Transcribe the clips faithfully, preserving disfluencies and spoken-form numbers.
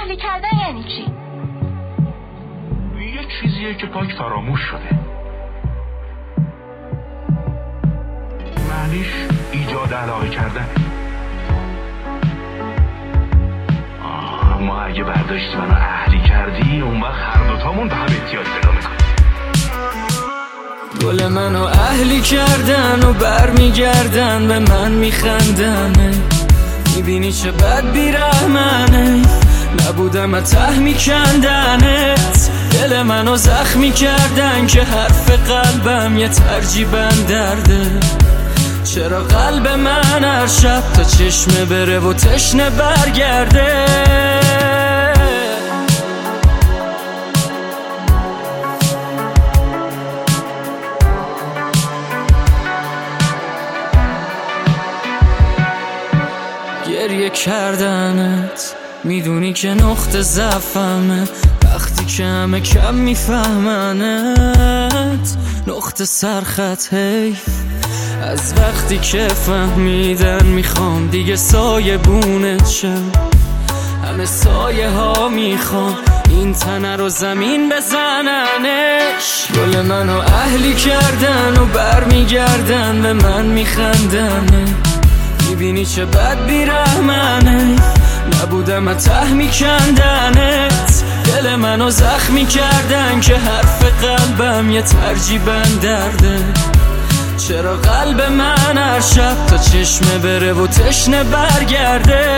اهلی کردن یعنی چی؟ یه چیزیه که پاک فراموش شده. معنیش ایجاد علاقه کردن. آه، ما اگه برداشتی منو اهلی کردی، اون وقت هر دوتامون به هم احتیاج پیدا میکنیم. گل منو اهلی کردن و برمیگردن به من میخندن. میبینی چه بد بیرحمنه، نبودم ته میکندنت. دل منو زخمی کردن که حرف قلبم یه ترجیبن درده. چرا قلب من هر شب تا چشمه بره و تشنه برگرده. گریه کردنت میدونی که نقطه ضعفمه، وقتی که همه کم میفهمنت. نقطه سرخط حیف از وقتی که فهمیدن میخوام دیگه سایه بونت شم. همه سایه ها میخوام این تنه رو زمین بزننش. گل منو اهلی کردن و برمیگردن به من میخندن. میبینی چه بد بیرحمنه، نبودم ته میکندنت. دل منو زخمی کردن که حرف قلبم یه ترجیبن درده. چرا قلب من هر شب تا چشمه بره و تشنه برگرده.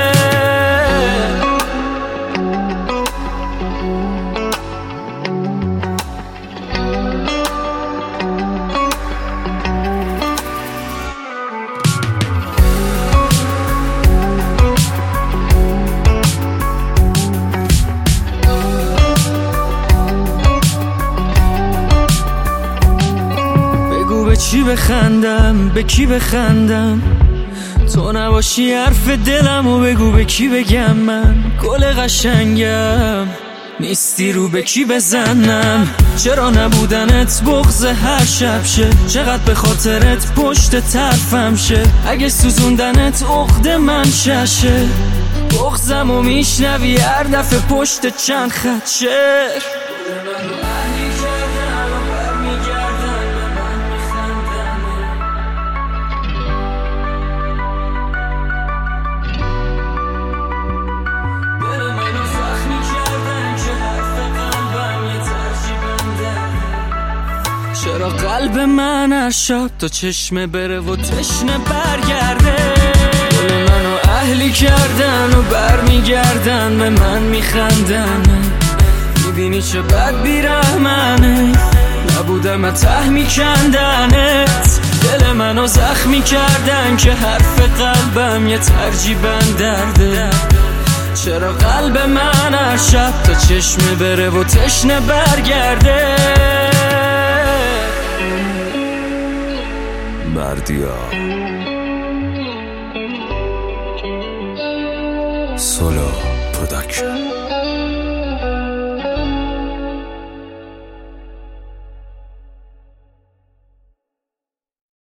به چی بخندم، به کی بخندم؟ تو نباشی حرف دلم و بگو به کی بگم. من گل قشنگم نیستی رو به کی بزنم. چرا نبودنت بغض هر شب شه، چقدر به خاطرت پشت طرفم شه. اگه سوزوندنت عقد من ششه، بغضم و میشنوی هر دفعه پشت چند خط شه. چرا قلب من هر شب تا چشمه بره و تشنه برگرده. گل منو اهلی کردن و برمیگردن به من میخندن. میبینی چه بد بیرحمنه، نبودم ته میکندنت. دل منو زخمی کردن که حرف قلبم یه ترجیبن درده. چرا قلب من هر شب تا چشمه بره و تشنه برگرده. بردیا سولو پروداکشن.